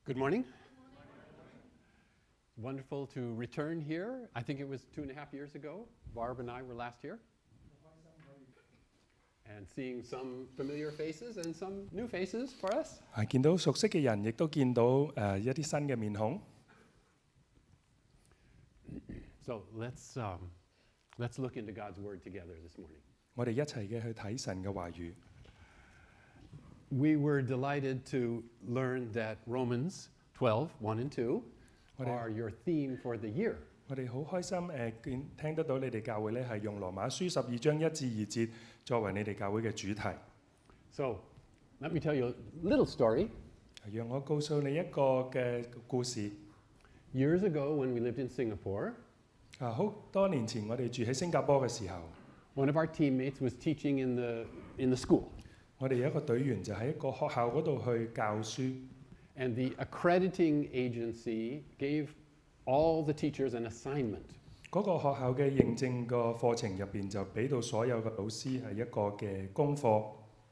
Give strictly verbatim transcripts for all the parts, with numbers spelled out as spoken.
Good morning. It's wonderful to return here. I think it was two and a half years ago. Barb and I were last here. And seeing some familiar faces and some new faces for us. 係見到熟悉嘅人，亦都見到誒一啲新嘅面孔。 So let's um, let's look into God's Word together this morning. 我哋一齊嘅去睇神嘅話語。 We were delighted to learn that Romans twelve, one and two are your theme for the year. 我哋好開心誒見聽得到你哋教會咧係用羅馬書十二章一至二節作為你哋教會嘅主題。 So let me tell you a little story. 讓我告訴你一個嘅故事。 Years ago, when we lived in Singapore, 啊，好多年前我哋住喺新加坡嘅時候， one of our teammates was teaching in the in the school. 我哋有一個隊員就喺一個學校嗰度去教書。 And the accrediting agency gave all the teachers an assignment. 嗰個學校嘅認證個課程入邊就俾到所有嘅老師係一個嘅功課。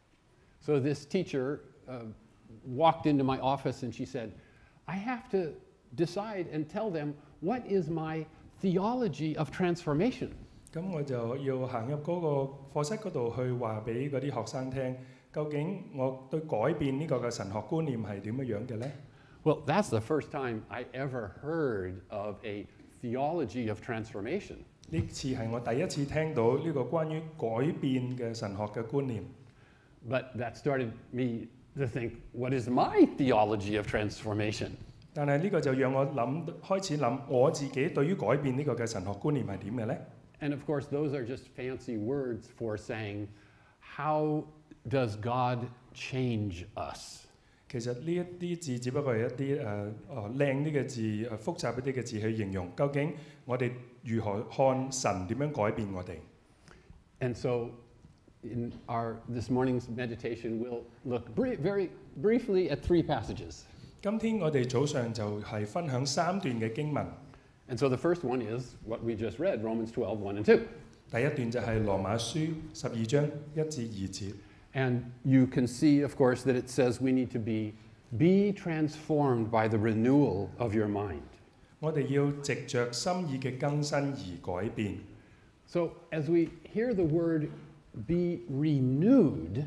So this teacher uh, walked into my office and she said, I have to decide and tell them what is my theology of transformation. 咁我就要行入嗰個課室嗰度去話俾嗰啲學生聽，究竟我對改變呢個嘅神學觀念係點樣樣嘅呢？ Well, that's the first time I ever heard of a theology of transformation. 呢次係我第一次聽到呢個關於改變嘅神學嘅觀念。 But that started me to think, what is my theology of transformation? 但係呢個就讓我諗開始諗我自己對於改變呢個嘅神學觀念係點嘅呢？ And of course, those are just fancy words for saying, how does God change us? 其實呢一啲字只不過係一啲誒哦靚啲嘅字，誒複雜一啲嘅字去形容，究竟我哋如何看神點樣改變我哋 And so, in our this morning's meditation, we'll look bri- very briefly at three passages. 今天我哋早上就係分享三段嘅經文。 And so the first one is what we just read, Romans twelve, one and two. 第一段就係羅馬書十二章一至二節。 And you can see, of course, that it says we need to be, be transformed by the renewal of your mind. 我哋要藉着心意嘅更新而改變。 So as we hear the word be renewed,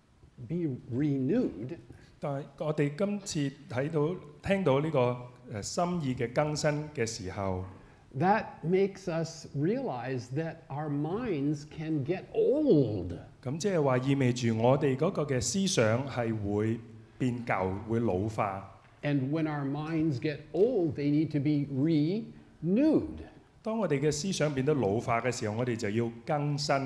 be renewed, 但係我哋今次睇到聽到呢個誒心意嘅更新嘅時候， that makes us realize that our minds can get old. 咁即係話意味住我哋嗰個嘅思想係會變舊，會老化。 And when our minds get old, they need to be renewed. 當我哋嘅思想變得老化嘅時候，我哋就要更新。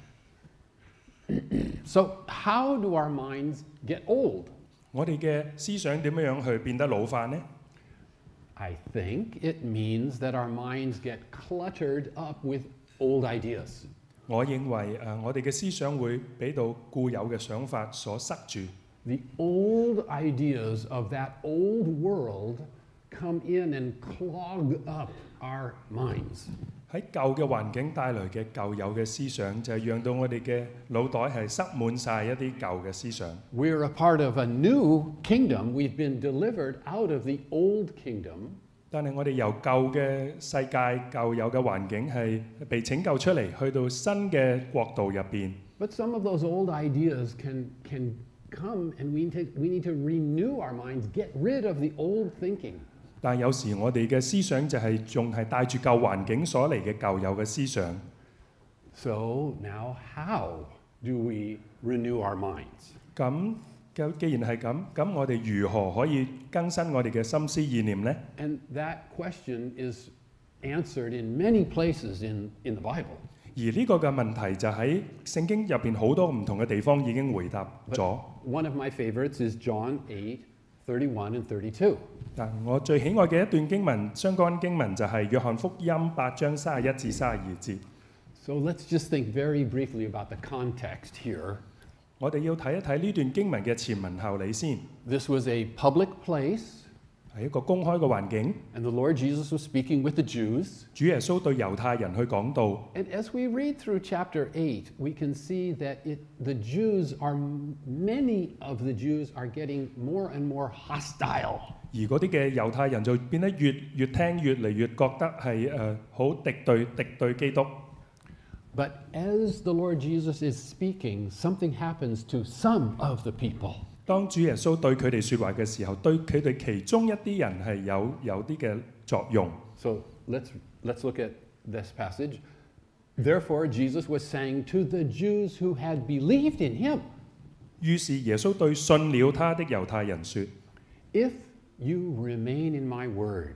So how do our minds get old? 我哋嘅思想點樣樣去變得老化呢？ I think it means that our minds get cluttered up with old ideas. 我認為誒，我哋嘅思想會俾到固有嘅想法所塞住。 The old ideas of that old world come in and clog up our minds. 喺舊嘅環境帶來嘅舊有嘅思想，就係讓到我哋嘅腦袋係塞滿晒一啲舊嘅思想。 We're a part of a new kingdom. We've been delivered out of the old kingdom. 但係我哋由舊嘅世界、舊有嘅環境係被拯救出嚟，去到新嘅國度入邊。 But some of those old ideas can, can come and we need, to, we need to renew our minds, get rid of the old thinking. 但係有時我哋嘅思想就係仲係帶住舊環境所嚟嘅舊有嘅思想。 So now how do we renew our minds? 咁既然係咁，咁我哋如何可以更新我哋嘅心思意念呢？ And that question is answered in many places in, in the Bible. 而呢個嘅問題就喺聖經入邊好多唔同嘅地方已經回答咗。 One of my favorites is John eight, thirty-one and thirty-two. 嗱，我最喜愛嘅一段經文，相關經文就係約翰福音八章三十一至三十二節。 So let's just think very briefly about the context here. 我哋要睇一睇呢段經文嘅前文後理先。 This was a public place. 係一個公開嘅環境。 And the Lord Jesus was speaking with the Jews. 主耶穌對猶太人去講道。 And as we read through chapter eight, we can see that it, the Jews are, many of the Jews are getting more and more hostile. 而嗰啲嘅猶太人就變得越越聽越嚟越覺得係誒好敵對敵對基督。 But as the Lord Jesus is speaking, something happens to some of the people. 當主耶穌對佢哋説話嘅時候，對佢哋其中一啲人係有有啲嘅作用。 So let's, let's look at this passage. Therefore, Jesus was saying to the Jews who had believed in him, 於是耶穌對信了他的猶太人說： If you remain in my word,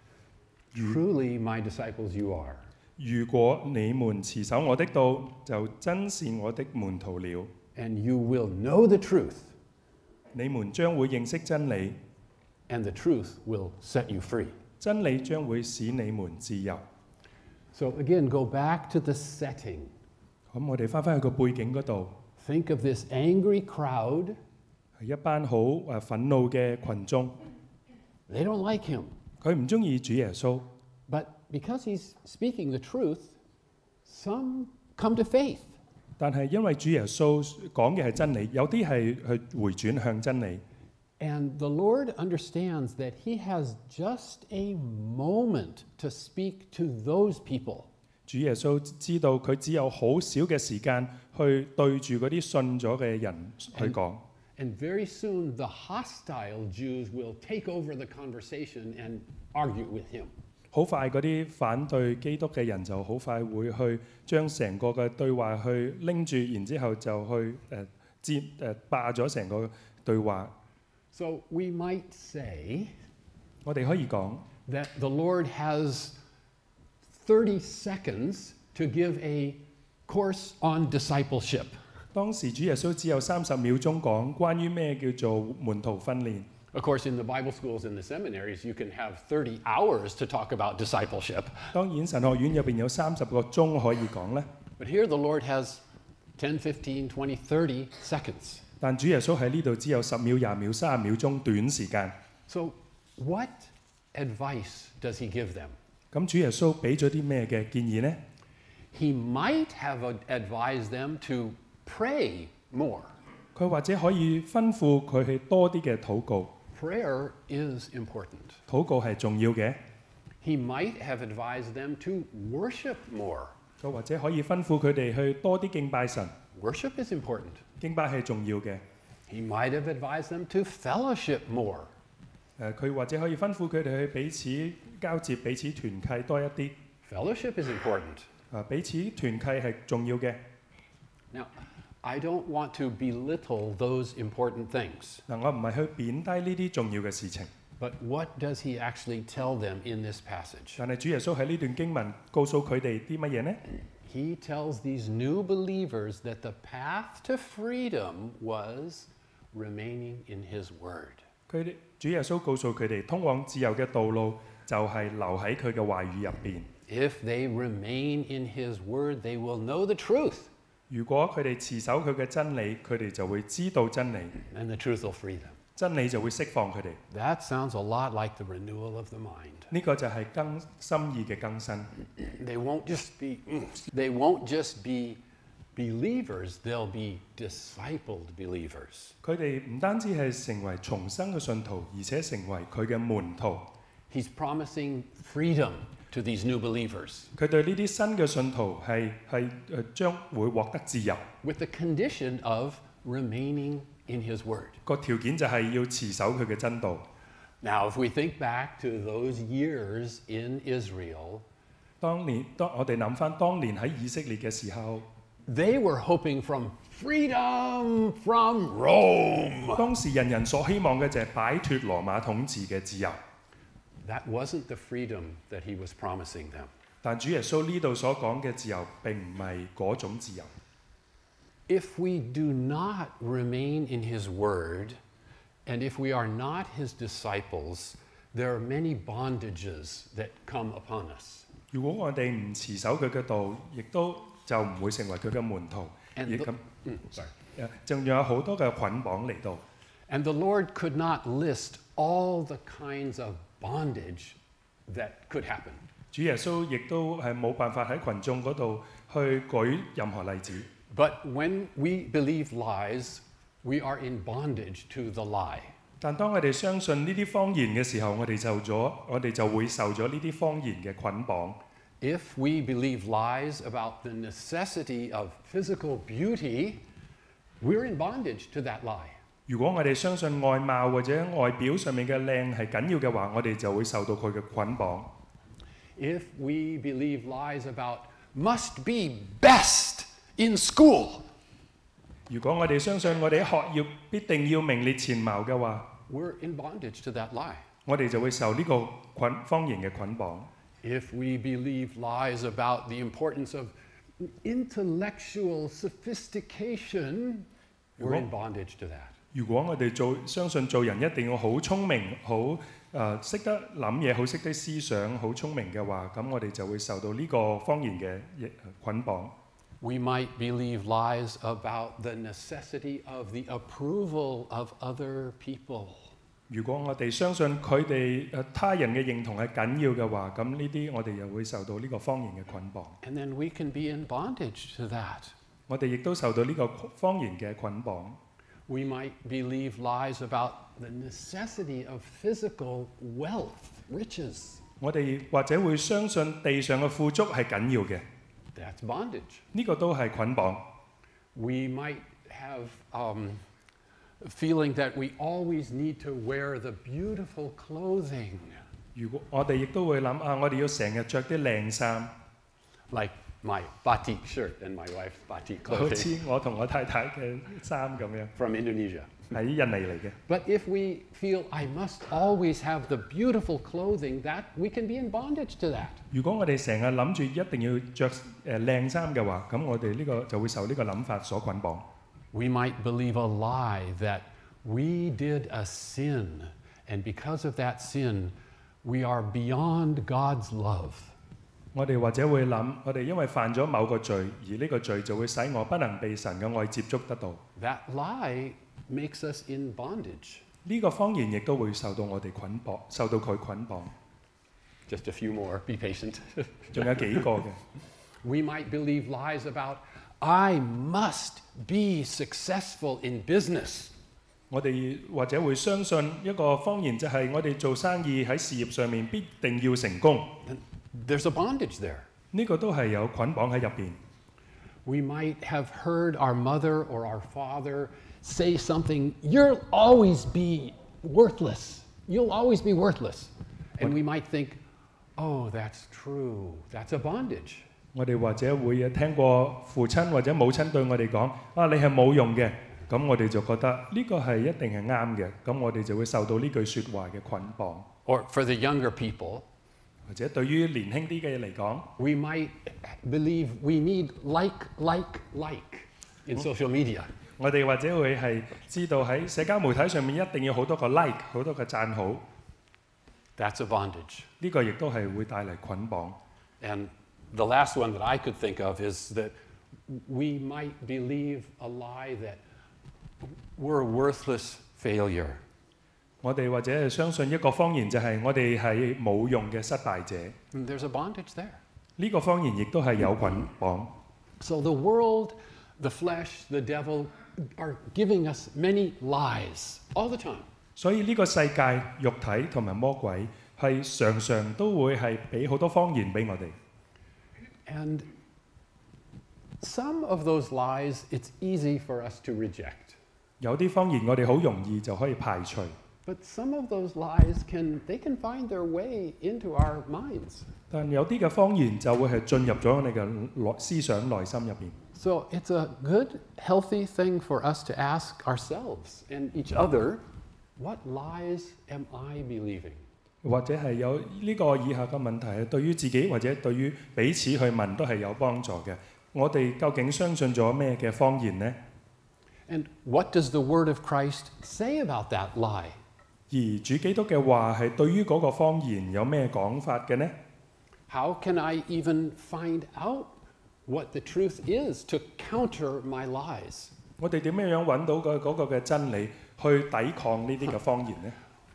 truly my disciples you are. 如果你們持守我的道，就真是我的門徒了。 And you will know the truth, 你們將會認識真理， and the truth will set you free. 真理將會使你們自由。 So again, go back to the setting. 咁我哋翻返去個背景嗰度， Think of this angry crowd. 係一班好誒憤怒嘅群眾， They don't like him. 佢唔中意主耶穌， But because he's speaking the truth, some come to faith. 但係因為主耶穌講嘅係真理，有啲係去回轉向真理。 And the Lord understands that he has just a moment to speak to those people. 主耶穌知道佢只有好少嘅時間去對住嗰啲信咗嘅人去講。 And very soon, the hostile Jews will take over the conversation and argue with him. 好快嗰啲反對基督嘅人就好快會去將成個嘅對話去拎住，然之後就去誒佔誒霸咗成個對話。 So we might say 我哋可以講 that the Lord has thirty seconds to give a course on discipleship. 當時主耶穌只有三十秒鐘講關於咩叫做門徒訓練。 Of course, in the Bible schools and the seminaries, you can have thirty hours to talk about discipleship. 當然神學院入邊有三十個鐘可以講咧， But here the Lord has ten, fifteen, twenty, thirty seconds. 但主耶穌喺呢度只有十秒、廿秒、三十秒鐘短時間。 So, what advice does he give them? 咁主耶穌俾咗啲咩嘅建議呢？ He might have ad- advised them to pray more. 佢或者可以吩咐佢去多啲嘅禱告。 Prayer is important. 禱告係重要嘅。 He might have advised them to worship more. 佢或者可以吩咐佢哋去多啲敬拜神。 Worship is important. 敬拜係重要嘅。 He might have advised them to fellowship more. 誒，佢或者可以吩咐佢哋去彼此交接、彼此團契多一啲。 Fellowship is important. 啊，彼此團契係重要嘅。 Now, I don't want to belittle those important things, 嗱，我唔係去貶低呢啲重要嘅事情， but what does he actually tell them in this passage? 但係主耶穌喺呢段經文告訴佢哋啲乜嘢呢？ He tells these new believers that the path to freedom was remaining in his word. 佢哋主耶穌告訴佢哋，通往自由嘅道路就係留喺佢嘅話語入邊。 If they remain in his word, they will know the truth, 如果佢哋持守佢嘅真理，佢哋就會知道真理， and the truth will free them. 真理就會釋放佢哋。 That sounds a lot like the renewal of the mind. 呢個就係更心意嘅更新。 They won't just be they won't just be believers, they'll be discipled believers. 佢哋唔單止係成為重生嘅信徒，而且成為佢嘅門徒。 He's promising freedom to these new believers 佢對呢啲新嘅信徒係係誒將會獲得自由。 with the condition of remaining in his word. 個條件就係要持守佢嘅真道。 Now, if we think back to those years in Israel, 當年當我哋諗翻當年喺以色列嘅時候， they were hoping from freedom from Rome. 當時人人所希望嘅就係擺脱羅馬統治嘅自由。 That wasn't the freedom that he was promising them. 但主耶穌呢度所講嘅自由並唔係嗰種自由。 If we do not remain in his word, and if we are not his disciples, there are many bondages that come upon us. 如果我哋唔持守佢嘅道，亦都就唔會成為佢嘅門徒， And 亦 the- 咁 Mm, sorry. 誒，仲有好多嘅捆綁嚟到。 And the Lord could not list all the kinds of bondage that could happen. 主耶穌亦都係冇辦法喺群眾嗰度去舉任何例子。 But when we believe lies, we are in bondage to the lie. 但當我哋相信呢啲謊言嘅時候，我哋就咗，我哋就會受咗呢啲謊言嘅捆綁。 If we believe lies about the necessity of physical beauty, we're in bondage to that lie. 如果我哋相信外貌或者外表上面嘅靚係緊要嘅話，我哋就會受到佢嘅捆綁。 If we believe lies about must be best in school, 如果我哋相信我哋喺學業必定要名列前茅嘅話， we're in bondage to that lie. 我哋就會受呢個捆謊言嘅捆綁。 If we believe lies about the importance of intellectual sophistication, we're in bondage to that. 如果我哋做相信做人一定要好聰明、好誒識得諗嘢、好識得思想、好聰明嘅話，咁我哋就會受到呢個謊言嘅捆綁。 We might believe lies about the necessity of the approval of other people. 如果我哋相信佢哋誒他人嘅認同係緊要嘅話，咁呢啲我哋又會受到呢個謊言嘅捆綁。 And then we can be in bondage to that. 我哋亦都受到呢個謊言嘅捆綁。 We might believe lies about the necessity of physical wealth, riches. 我哋或者會相信地上嘅富足係緊要嘅。 That's bondage. 呢個都係捆綁。 We might have um, feeling that we always need to wear the beautiful clothing. 如果我哋亦都會諗啊，我哋要成日着啲靚衫。 Like my batik shirt and my wife's batik 好 clothing 似我同我太太嘅衫咁樣， from Indonesia. 喺印尼嚟嘅。 But if we feel I must always have the beautiful clothing, that we can be in bondage to that. 如果我哋成日諗住一定要着誒靚衫嘅話，咁我哋呢個就會受呢個諗法所捆綁。 We might believe a lie that we did a sin, and because of that sin, we are beyond God's love. 我哋或者會諗，我哋因為犯咗某個罪，而呢個罪就會使我不能被神嘅愛接觸得到。 That lie makes us in bondage. 呢個謊言亦都會受到我哋捆綁，受到佢捆綁。 Just a few more, be patient. 仲有幾個嘅。 We might believe lies about, I must be successful in business. 我哋或者會相信一個謊言，就係我哋做生意喺事業上面必定要成功。 There's a bondage there. 呢個都係有捆綁喺入邊。 We might have heard our mother or our father say something, you'll always be worthless. You'll always be worthless. And we might think, oh, that's true. That's a bondage. 我哋或者會聽過父親或者母親對我哋講：啊，你係冇用嘅。咁我哋就覺得呢個係一定係啱嘅。咁我哋就會受到呢句説話嘅捆綁。 Or for the younger people, 或者對於年輕啲嘅嚟講， we might believe we need like, like, like in social media. 我哋或者會係知道喺社交媒體上面一定要好多個 like， 好多個讚好。 That's a bondage. 呢個亦都係會帶嚟捆綁。 And the last one that I could think of is that we might believe a lie that we're a worthless failure. 我哋或者係相信一個謊言，就係我哋係冇用嘅失敗者。 And there's a bondage there. 呢個謊言亦都係有捆綁。 So the world, the flesh, the devil are giving us many lies all the time. 所以呢個世界、肉體同埋魔鬼係常常都會係俾好多謊言俾我哋。 And some of those lies, it's easy for us to reject. 有啲謊言我哋好容易就可以排除， But some of those lies can they can find their way into our minds. 但有啲嘅謊言就會係進入咗我哋嘅內思想內心入邊。 So it's a good, healthy thing for us to ask ourselves and each other, what lies am I believing? 或者係有呢個以下嘅問題，係對於自己或者對於彼此去問都係有幫助嘅。我哋究竟相信咗咩嘅謊言呢？ And what does the word of Christ say about that lie? 而主基督嘅話係對於嗰個謊言有咩講法嘅呢？ How can I even find out what the truth is to counter my lies? 我哋點樣樣揾到個嗰個嘅真理去抵抗呢啲嘅謊言呢？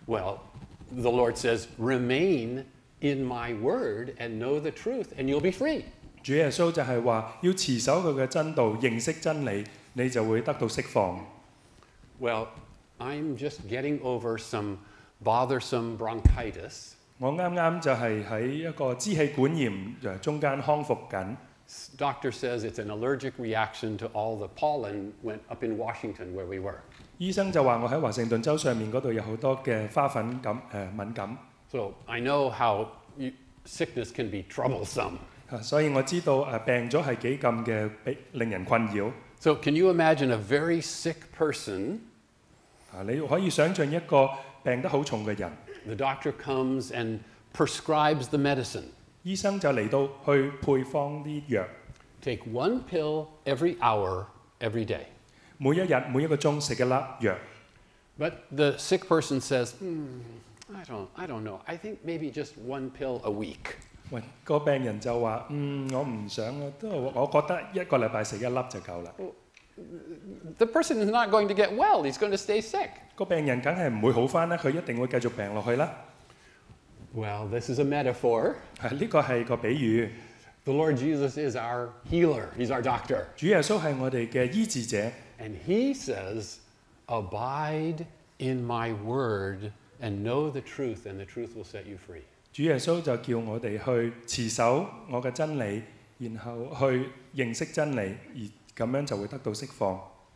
Well, the Lord says, remain in my word and know the truth, and you'll be free. 主耶穌就係話要持守佢嘅真道，認識真理，你就會得到釋放。 Well, I'm just getting over some bothersome bronchitis. 我啱啱就係喺一個支氣管炎誒中間康復緊。 Doctor says it's an allergic reaction to all the pollen went up in Washington where we were. 醫生就話我喺華盛頓州上面嗰度有好多嘅花粉感誒、呃、敏感。 So I know how you, sickness can be troublesome. 所以我知道誒病咗係幾咁嘅俾令人困擾。 So can you imagine a very sick person? 啊，你可以想像一個病得好重嘅人。 The doctor comes and prescribes the medicine. 醫生就嚟到去配方啲藥。 Take one pill every hour, every day. 每一日每一個鐘食一粒藥。 But the sick person says, hmm, I don't, I don't know. I think maybe just one pill a week. 喂，個病人就話：嗯，我唔想啊，都我覺得一個禮拜食一粒就夠啦。 The person is not going to get well. He's going to stay sick. 個病人梗係唔會好翻啦，佢一定會繼續病落去啦。 Well, this is a metaphor. 係呢個係個比喻。 The Lord Jesus is our healer. He's our doctor. 主耶穌係我哋嘅醫治者。 And he says, abide in my word and know the truth, and the truth will set you free. 主耶穌就叫我哋去持守我嘅真理，然後去認識真理，而咁樣就會得到釋放。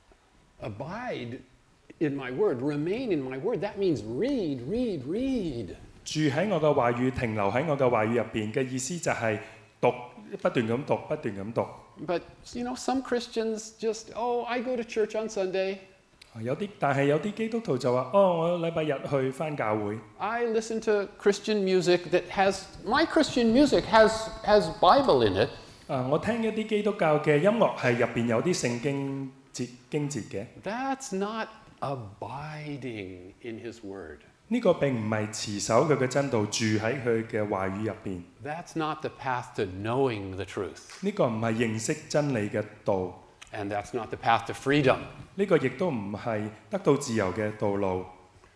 Abide in my word, remain in my word. That means read, read, read. 住喺我嘅話語，停留喺我嘅話語入邊嘅意思就係讀，不斷咁讀，不斷咁讀。 But you know, some Christians just, oh, I go to church on Sunday. 有啲，但係有啲基督徒就話：哦，我禮拜日去返教會。 I listen to Christian music that has my Christian music has has Bible in it. 啊，我聽一啲基督教嘅音樂係入邊有啲聖經節經節嘅。 That's not abiding in His word. 呢個並唔係持守佢嘅真道，住喺佢嘅話語入邊。 That's not the path to knowing the truth. 呢個唔係認識真理嘅道。 And that's not the path to freedom. 呢個亦都唔係得到自由嘅道路。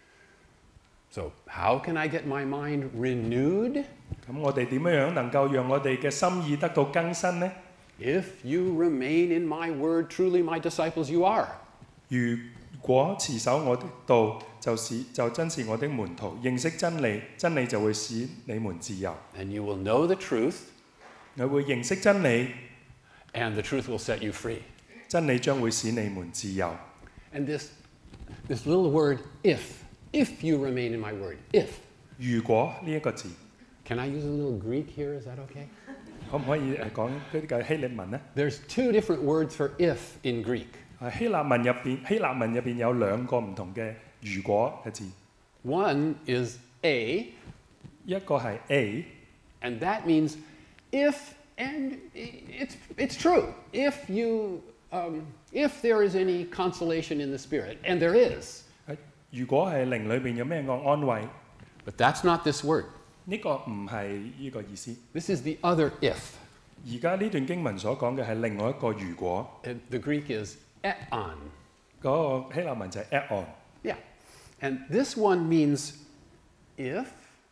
So how can I get my mind renewed? 咁我哋點樣樣能夠讓我哋嘅心意得到更新呢？ If you remain in my word, truly my disciples you are. 如果持守我的道，就是就真是我的門徒。認識真理，真理就會使你們自由。 And you will know the truth. 你會認識真理 And the truth will set you free. 真理將會使你們自由。 And this, this little word, if, if you remain in my word, if. 如果呢一個字， Can I use a little Greek here? Is that okay? 可唔可以誒講嗰啲嘅希臘文呢？ There's two different words for if in Greek. 啊，希臘文入邊，希臘文入邊有兩個唔同嘅如果嘅字。 One is a, 一個係 A， and that means if, and it's, it's true. If you, um, if there is any consolation in the Spirit, and there is. 如果係靈裏邊有咩個安慰， But that's not this word. 呢個唔係呢個意思。 This is the other if. 而家呢段經文所講嘅係另外一個如果， And the Greek is eon. 嗰個希臘文就係 add on。 Yeah. And this one means if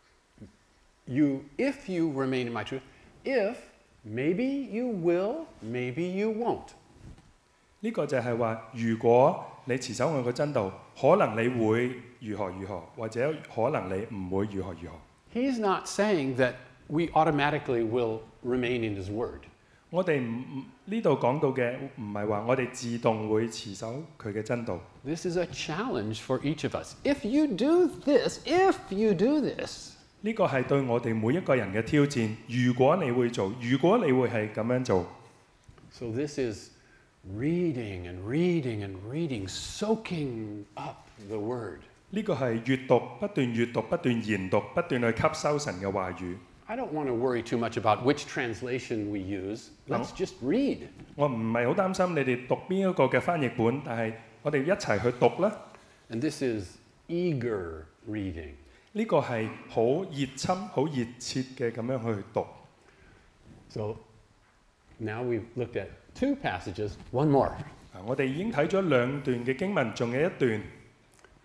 you, if you remain in my truth, if maybe you will, maybe you won't. 呢個就係話，如果你持守我嘅真道，可能你會如何如何，或者可能你唔會如何如何。 He's not saying that we automatically will remain in his word. 我哋唔唔呢度講到嘅唔係話我哋自動會持守佢嘅真道。 This is a challenge for each of us. If you do this, if you do this, 呢個係對我哋每一個人嘅挑戰。如果你會做，如果你會係咁樣做。 so this is reading and reading and reading, soaking up the word. 呢個係閱讀，不斷閱讀，不斷研讀，不斷去吸收神嘅話語。 I don't want to worry too much about which translation we use. Let's just read. 我唔係好擔心你哋讀邊一個嘅翻譯本，但係我哋一齊去讀啦。 And this is eager reading. 呢個係好熱心、好熱切嘅咁樣去讀。 So now we've looked at two passages, one more. 啊，我哋已經睇咗兩段嘅經文，仲有一段。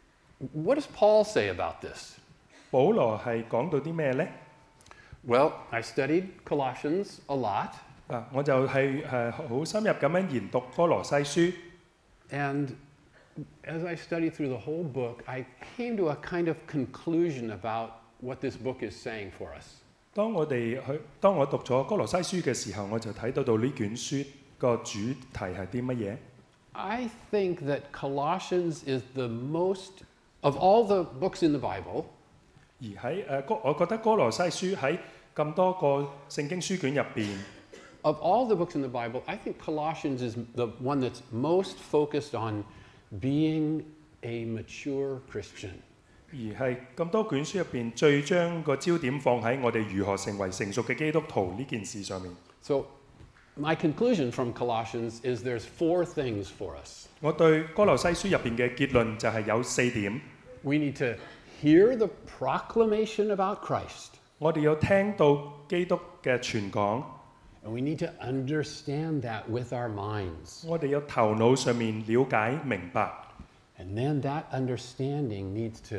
what does Paul say about this? 保羅係講到啲咩呢？ Well, I studied Colossians a lot. 啊，我就係誒好深入咁樣研讀哥羅西書。 And as I studied through the whole book, I came to a kind of conclusion about what this book is saying for us. 當我哋去，當我讀咗哥羅西書嘅時候，我就睇到到呢卷書個主題係啲乜嘢？ I think that Colossians is the most, of all the books in the Bible, 而喺誒哥，我覺得哥羅西書喺咁多個聖經書卷入邊， of all the books in the Bible, I think Colossians is the one that's most focused on being a mature Christian. 而係咁多卷書入邊最將個焦點放喺我哋如何成為成熟嘅基督徒呢件事上面。 So, my conclusion from Colossians is there's four things for us. 我對哥羅西書入邊嘅結論就係有四點。 We need to hear the proclamation about Christ, 我哋要聽到基督嘅傳講， and we need to understand that with our minds. 我哋有頭腦上面了解明白， And then that understanding needs to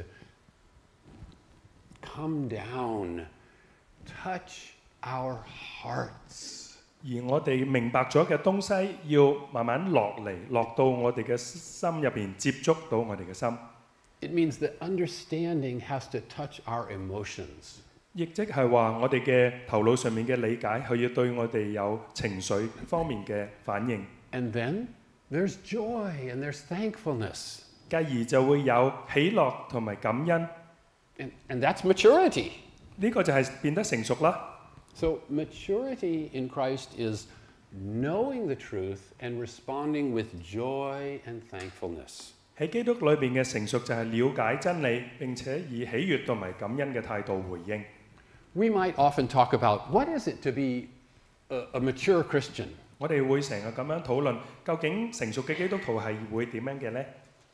come down, touch our hearts. 而我哋明白咗嘅東西要慢慢落嚟，落到我哋嘅心入邊，接觸到我哋嘅心。 It means that understanding has to touch our emotions. 亦即係話我哋嘅頭腦上面嘅理解，佢要對我哋有情緒方面嘅反應。 And then there's joy and there's thankfulness. 繼而就會有喜樂同埋感恩， And, and that's maturity. 呢個就係變得成熟啦。 So maturity in Christ is knowing the truth and responding with joy and thankfulness. 喺基督裏邊嘅成熟就係了解真理，並且以喜悅同埋感恩嘅態度回應。 We might often talk about what is it to be a, a mature Christian? 我哋會成日咁樣討論，究竟成熟嘅基督徒係會點樣嘅呢？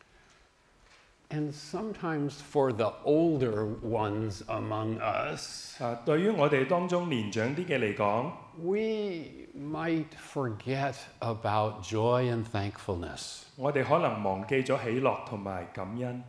And sometimes for the older ones among us, 啊，對於我哋當中年長啲嘅嚟講， we might forget about joy and thankfulness. 我哋可能忘記咗喜樂同埋感恩。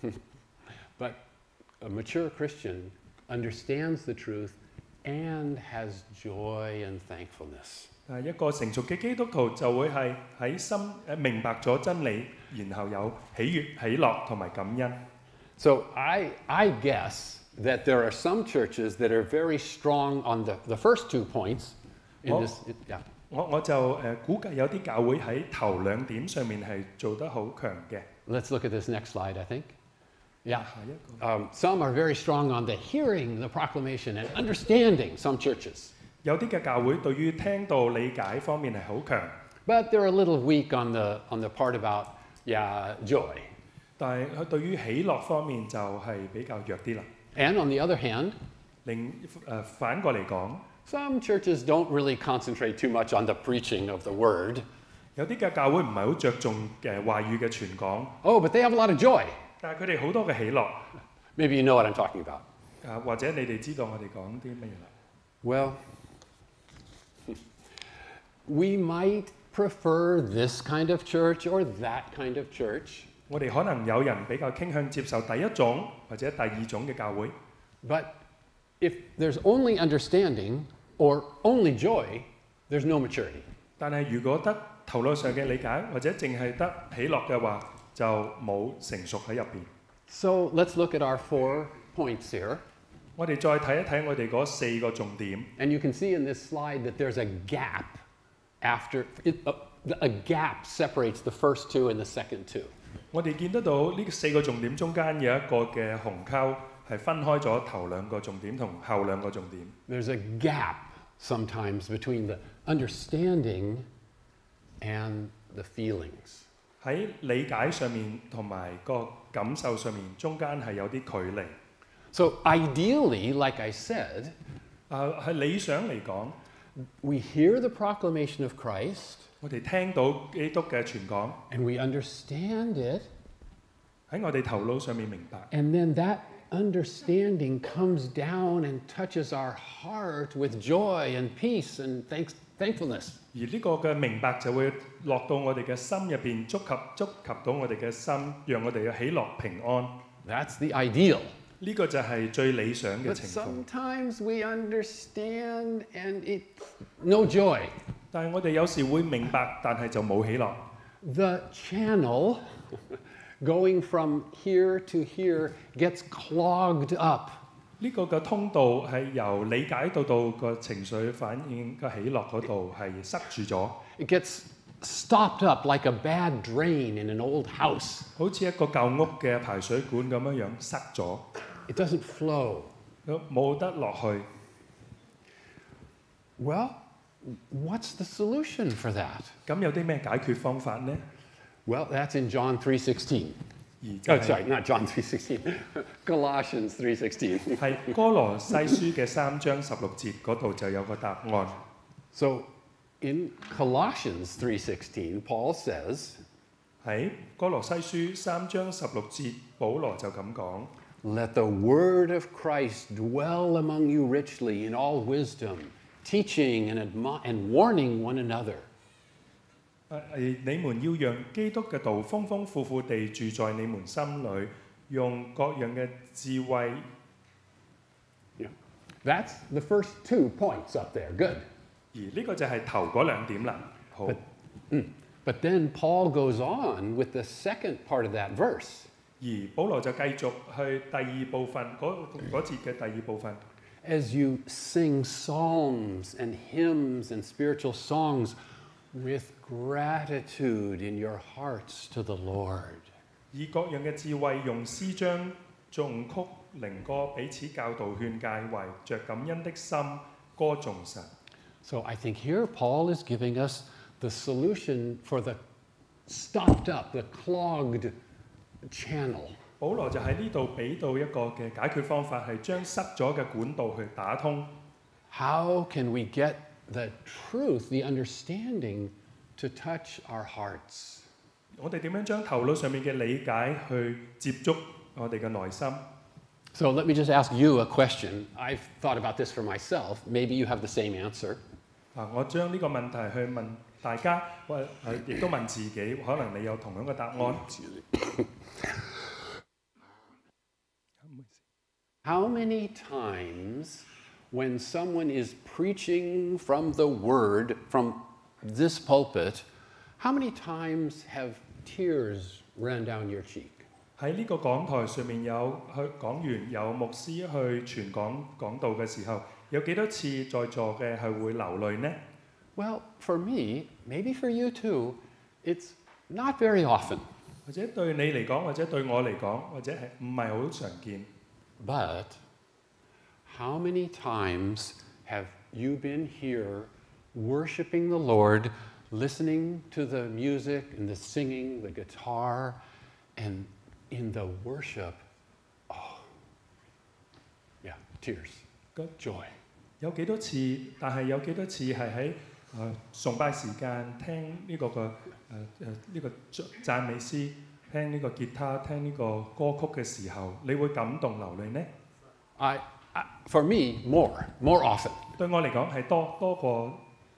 But a mature Christian understands the truth and has joy and thankfulness. 啊，一個成熟嘅基督徒就會係喺心誒明白咗真理，然後有喜悅、喜樂同埋感恩。 So I, I guess that there are some churches that are very strong on the, the first two points. In Well- this, it- yeah. 我我就誒估計有啲教會喺頭兩點上面係做得好強嘅。 Let's look at this next slide, I think. Yeah. 下一個 Um, some are very strong on the hearing the proclamation and understanding, some churches. 有啲嘅教會對於聽道理解方面係好強， But they're a little weak on the, on the part about, yeah, joy. 但係佢對於喜樂方面就係比較弱啲啦。 And on the other hand, 另誒、呃、反過嚟講， some churches don't really concentrate too much on the preaching of the word. 有啲嘅教會唔係好着重嘅話語嘅傳講， Oh, but they have a lot of joy. 但係佢哋好多嘅喜樂。 Maybe you know what I'm talking about. 啊，或者你哋知道我哋講啲乜嘢啦？ Well, we might prefer this kind of church or that kind of church, 我哋可能有人比較傾向接受第一種或者第二種嘅教會， but if there's only understanding or only joy, there's no maturity. 但係如果得頭腦上嘅理解或者淨係得喜樂嘅話，就冇成熟喺入邊。 So let's look at our four points here. 我哋再睇一睇我哋嗰四個重點。 And you can see in this slide that there's a gap after, it, a, a gap separates the first two and the second two. 我哋見得到呢四個重點中間有一個嘅鴻溝，係分開咗頭兩個重點同後兩個重點。 There's a gap sometimes between the understanding and the feelings. 喺理解上面同埋個感受上面，中間係有啲距離。 So ideally, like I said, 啊，喺理想嚟講， we hear the proclamation of Christ 我哋聽到基督嘅傳講， and we understand it, 喺我哋頭腦上面明白， and then that understanding comes down and touches our heart with joy and peace and thanks, thankfulness. 而呢個嘅明白就會落到我哋嘅心入邊，觸及觸及到我哋嘅心，讓我哋嘅喜樂平安。 That's the ideal. 呢個就係最理想嘅 But 情況。 sometimes we understand and it's no joy. 但係我哋有時會明白，但係就冇喜樂。 The channel going from here to here gets clogged up. 呢個嘅通道係由理解到到個情緒反應嘅喜樂嗰度係塞住咗， It gets stopped up like a bad drain in an old house. 好似一個舊屋嘅排水管咁樣樣塞咗， It doesn't flow. 冇得落去。 Well, what's the solution for that? 咁有啲咩解決方法呢？ Well, that's in John three sixteen. 而就 Oh, 係 sorry, not John three sixteen. Colossians three sixteen. 係哥羅西書嘅三章十六節嗰度就有個答案。 So, in Colossians three sixteen, Paul says, 喺哥羅西書三章十六節，保羅就咁講。 "Let the word of Christ dwell among you richly in all wisdom, teaching and, admo- and warning one another." 誒誒你們要讓基督嘅道豐豐富富地住在你們心裏，用各樣嘅智慧。 Yeah. That's the first two points up there. Good. 而呢個就係頭嗰兩點啦。好， But, mm. But then Paul goes on with the second part of that verse. 而保羅就繼續去第二部分嗰嗰節嘅第二部分。 As you sing psalms and hymns and spiritual songs with gratitude in your hearts to the Lord. 以各樣嘅智慧，用詩章、頌曲、靈歌彼此教導勸戒，懷着感恩的心歌頌神。 So I think here Paul is giving us the solution for the stopped up, the clogged channel. 保羅就喺呢度俾到一個嘅解決方法，係將塞咗嘅管道去打通。 How can we get the truth, the understanding to touch our hearts? 我哋點樣將頭腦上面嘅理解去接觸我哋嘅內心？ So let me just ask you a question. I've thought about this for myself. Maybe you have the same answer. 啊，我將呢個問題去問大家，或誒亦都問自己，可能你有同樣嘅答案。 How many times when someone is preaching from the word, from this pulpit, how many times have tears run down your cheek? 喺呢個講台上面有去講完有牧師去傳講講道嘅時候，有幾多次在座嘅係會流淚呢？ Well, for me, maybe for you too, it's not very often. 或者對你嚟講，或者對我嚟講，或者係唔係好常見？ But how many times have you been here worshiping the Lord, listening to the music and the singing, the guitar, and in the worship, oh, yeah, tears, Good. joy. 有幾多次？但係有幾多次係喺誒崇拜時間聽呢、個嘅誒誒呢個讚美詩，聽呢個吉他，聽呢個歌曲嘅時候，你會感動流淚呢？ I, I, for me, more, more often. 對我嚟講係多多過。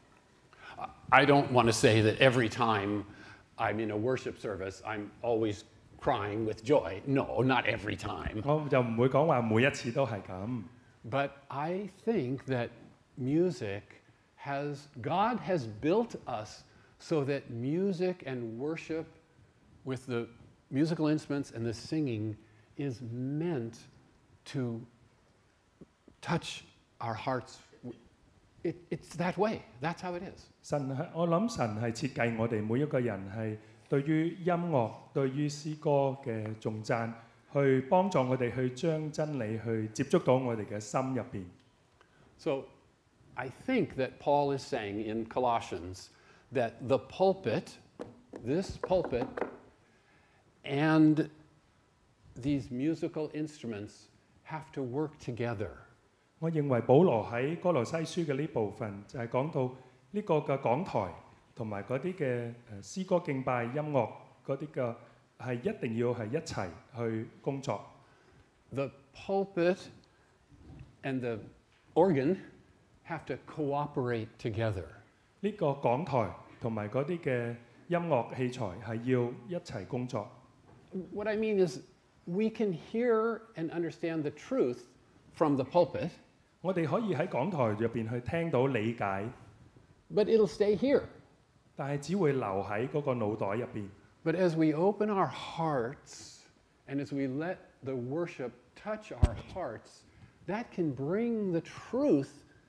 I don't want to say that every time I'm in a worship service, I'm always crying with joy. No, not every time. 我就唔會講話每一次都係咁。 But I think that music has, God has built us so that music and worship with the musical instruments and the singing is meant to touch our hearts. It, it's that way. That's how it is. 神係我諗神係設計我哋每一個人係對於音樂、對於詩歌嘅頌讚，去幫助我哋去將真理去接觸到我哋嘅心入邊。 So I think that Paul is saying in Colossians that the pulpit, this pulpit, and these musical instruments have to work together. 我認為保羅喺哥羅西書嘅呢部分就係講到呢個嘅講台同埋嗰啲嘅誒詩歌敬拜音樂嗰啲嘅係一定要係一齊去工作。 The pulpit and the organ have to cooperate together. 呢個講台同埋嗰啲嘅音樂器材係要一齊工作。 What I mean is we can hear and understand the truth from the pulpit, 我哋可以喺講台入邊去聽到理解， but it'll stay here. 但係只會留喺嗰個腦袋入邊。 But as we open our hearts and as we let the worship touch our hearts, that can bring the truth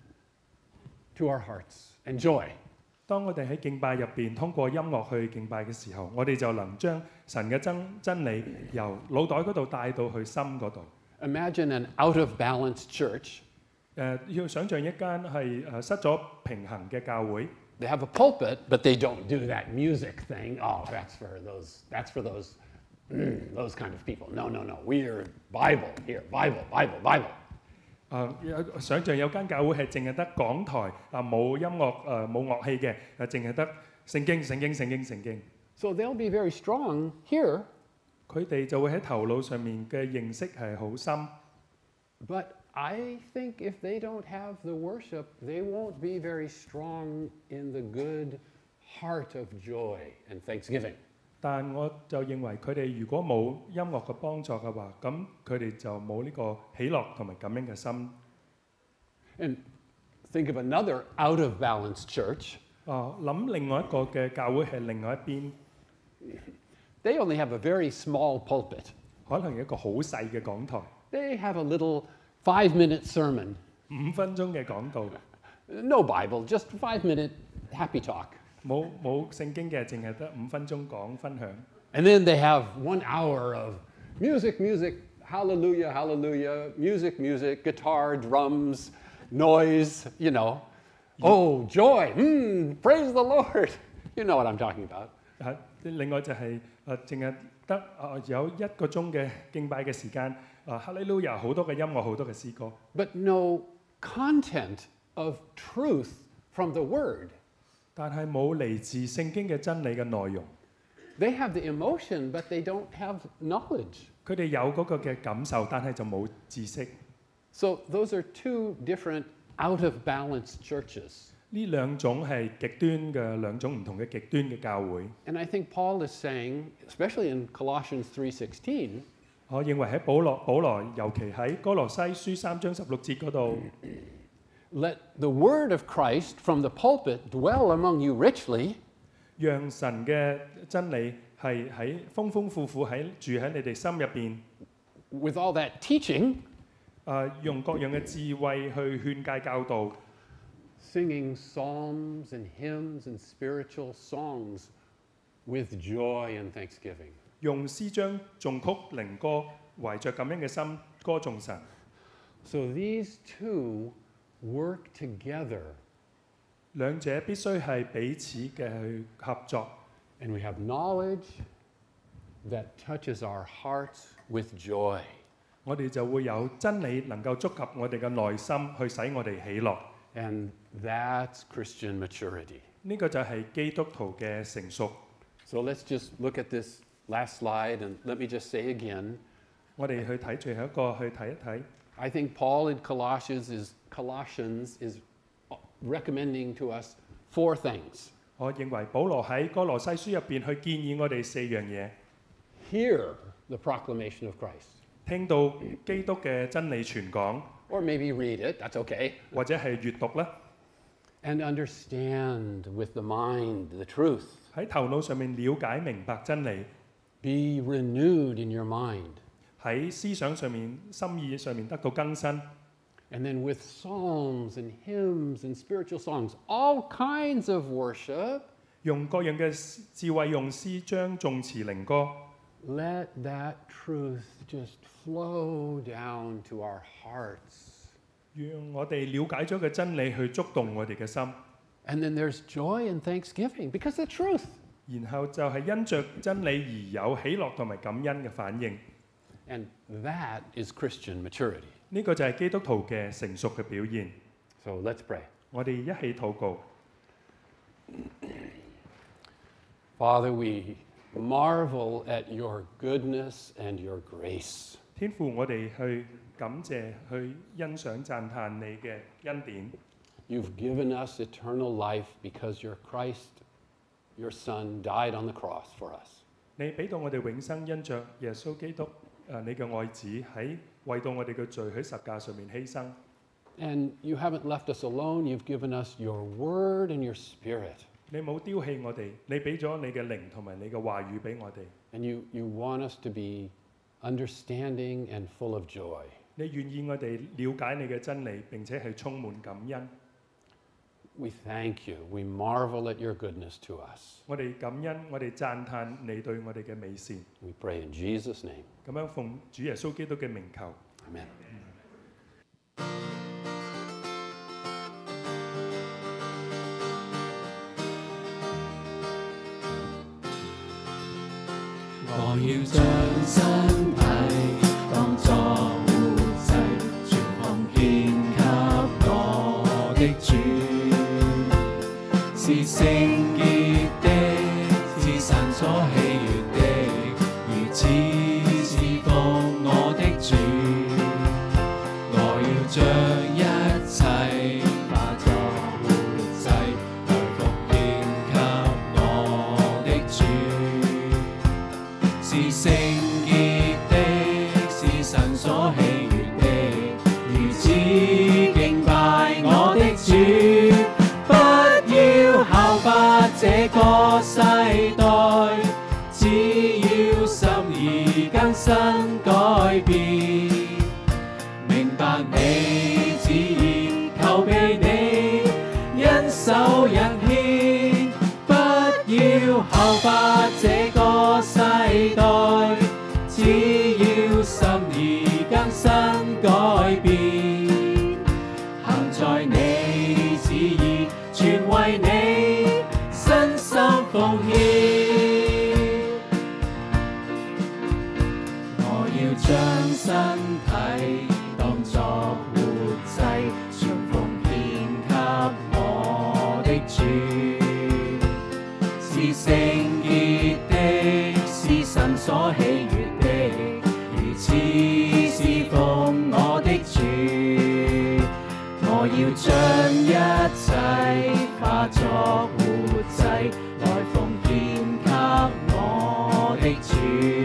to our hearts and joy. 當我哋喺敬拜入邊通過音樂去敬拜嘅時候，我哋就能將神嘅真真理由腦袋嗰度帶到去心嗰度。 Imagine an out of balance church. 誒、要想像一間係誒失咗平衡嘅教會， They have a pulpit, but they don't do that music thing. Oh, that's for those, that's for those, mm, those kind of people. No, no, no. We're Bible here. Bible, Bible, Bible. 誒、有想像有間教會係淨係得講台啊，冇音樂誒冇樂器嘅，誒淨係得聖經聖經聖經聖經。 So they'll be very strong here, 佢哋就會喺頭腦上面嘅認識係好深， but I think if they don't have the worship, they won't be very strong in the good heart of joy and thanksgiving. 但我就認為佢哋如果冇音樂嘅幫助嘅話，咁佢哋就冇呢個喜樂同埋感恩嘅心。 And think of another out of balance church. 哦，諗另外一個嘅教會係另外一邊， They only have a very small pulpit. 可能有一個好細嘅講台， They have a little five-minute sermon. 五分鐘嘅講道， No Bible, just five-minute happy talk. 冇冇聖經嘅，淨係得五分鐘講分享。 And then they have one hour of music, music, hallelujah, hallelujah, music, music, guitar, drums, noise, you know. Oh, joy, mm, praise the Lord. You know what I'm talking about. 啊，另外就係誒，淨係得啊有一個鐘嘅敬拜嘅時間，啊哈利路亞好多嘅音樂，好多嘅詩歌， But no content of truth from the Word. 但係冇嚟自聖經嘅真理嘅內容。 They have the emotion, but they don't have knowledge. 佢哋有嗰個嘅感受，但係就冇知識。 So those are two different out of balance churches. 呢兩種係極端嘅兩種唔同嘅極端嘅教會。 And I think Paul is saying, especially in Colossians three sixteen, 我認為喺保羅保羅，尤其喺哥羅西書三章十六節嗰度， let the word of Christ from the pulpit dwell among you richly, 讓神嘅真理係喺豐豐富富喺住喺你哋心入邊， with all that teaching, 啊用各樣嘅智慧去勸戒教導， singing psalms and hymns and spiritual songs with joy and thanksgiving. 用詩章、頌曲、靈歌，懷着感恩嘅心歌頌神。 So these two work together, 兩者必須係彼此嘅去合作。 and we have knowledge that touches our hearts with joy. 我哋就會有真理能夠觸及我哋嘅內心，去使我哋喜樂。 And that's Christian maturity. 呢個就係基督徒嘅成熟。 So let's just look at this last slide, and let me just say again, 我哋去睇最後一個，去睇一睇。 I think Paul in Colossians is, Colossians is recommending to us four things. 我認為保羅喺哥羅西書入邊去建議我哋四樣嘢： Hear the proclamation of Christ. 聽到基督嘅真理傳講， Or maybe read it, that's okay. 或者係閱讀啦， And understand with the mind the truth. 喺頭腦上面了解明白真理， Be renewed in your mind. 喺思想上面、心意上面得到更新。 And then with psalms and hymns and spiritual songs, all kinds of worship, 用各樣嘅智慧，用詩章、頌詞、靈歌， let that truth just flow down to our hearts. 讓我哋了解咗嘅真理去觸動我哋嘅心。 And then there's joy and thanksgiving because the truth. 然後就係因着真理而有喜樂同埋感恩嘅反應。 And that is Christian maturity. 呢個就係基督徒嘅成熟嘅表現。 So let's pray. 我哋一起禱告。 Father, we marvel at your goodness and your grace. 天父，我哋去感謝、去欣賞、讚歎你嘅恩典。 You've given us eternal life because your Christ, your Son, died on the cross for us. 你俾到我哋永生，因着耶穌基督誒你嘅愛子喺為到我哋嘅罪喺十架上面犧牲。 And you haven't left us alone. You've given us your word and your spirit. 你冇丟棄我哋，你俾咗你嘅靈同埋你嘅話語俾我哋。 And you, you want us to be understanding and full of joy. 你願意我哋了解你嘅真理，並且係充滿感恩。 We thank you. We marvel at your goodness to us. 我哋感恩，我哋讚歎你對我哋嘅美善。 We pray in Jesus' name. 咁樣奉主耶穌基督嘅名求。 Amen. 「我要將身體當作活祭，全奉獻給我的主，是聖潔的，是神所喜悅的，如此侍奉我的主。我要將一切化作活祭，來奉獻給我的主。是聖潔的，是神所喜悅的，如此敬拜我的主。不要效法這個世代，只要心意更新改變，明白你旨意，求被你恩手引牽。不要效法這個世代，只要心意更新改變，行在你旨意，全為你身心奉獻。我要將身體當作活祭，全奉獻給我的主。是聖潔的，是神所喜悅的，如此侍奉我的主。我要將一切化作活祭，來奉獻給我的主。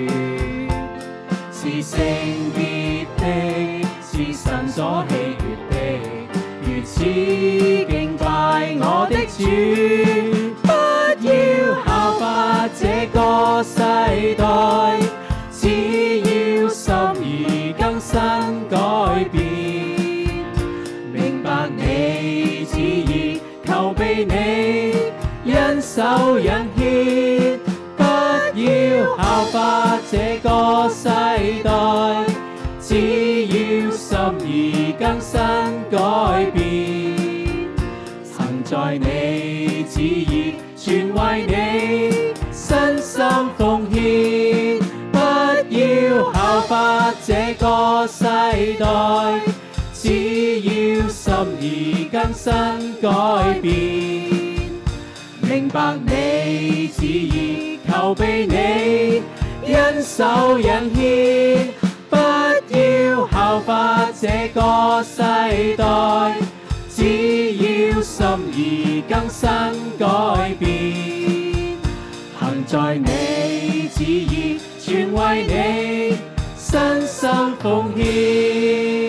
是聖潔的，是神所喜悅的，如此敬拜我的主。不要效法這個世代，只要心意更新改變，明白你旨意，求被你恩手引牽。不要效法這個世代，只要心意更新改變，行在你旨意，全為你身心奉獻。不要效法這個世代，只要心意更新改變，明白你旨意，求被你恩手引牽。不要效法這個世代，只要心意更新改變，行在你旨意，全為你身心奉獻。